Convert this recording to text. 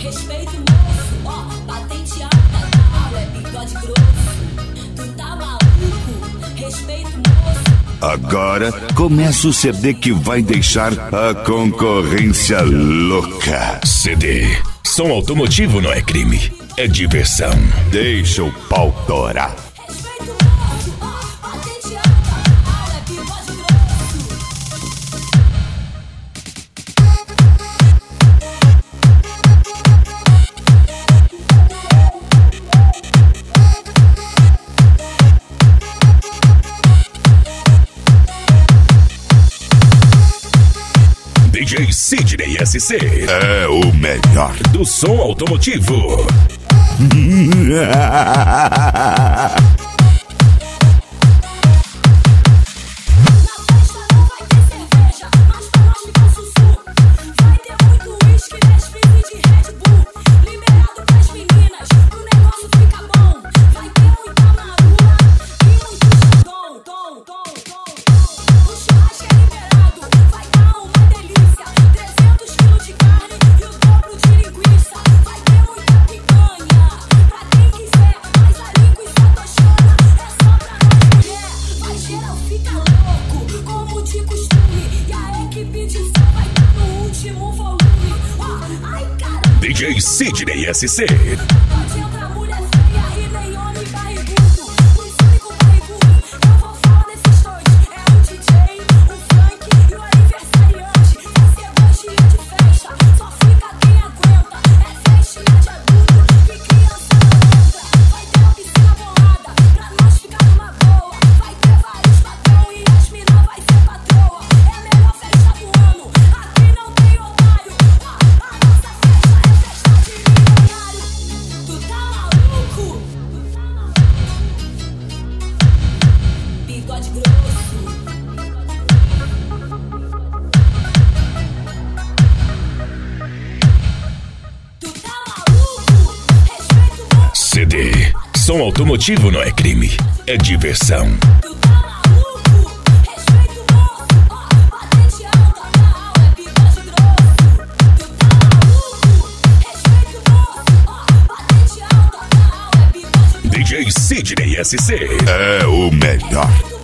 Respeito moço, ó, patente alta da aula é bigode grosso. Tu tá maluco? Respeito moço. Agora começa o CD que vai deixar a concorrência louca. CD. Som automotivo não é crime, é diversão. Deixa o pau torar. Respeito moço, ó, patente alta da aula é bigode grosso. DJ Sidney SC É o melhor do som automotivo. DJ Sidney SC. Pode entrar mulher feia e nem homem barrigudo. Os únicos barrigudos, eu vou falar nesses dois. É o DJ, o funk e o aniversariante. Vai ser gostinha de festa, só fica quem aguenta. É festinha de adulto e criança não entra. Vai ter uma piscina bolada pra nós ficar numa boa. Vai ter vários patrão e as mina vai ser patroa. É a melhor festa do ano, aqui não tem otário. A nossa festa é festa de milionário. Tu tá maluco? Bigode grosso. Tu tá maluco? Respeito moço. CD. Som automotivo não é crime, é diversão. Tu tá maluco? Respeito moço. Ó, patente alta da aula é bigode grosso. Tu tá maluco? Respeito moço. Ó, patente alta da aula é bigode grosso. DJ Sidney SC É o melhor.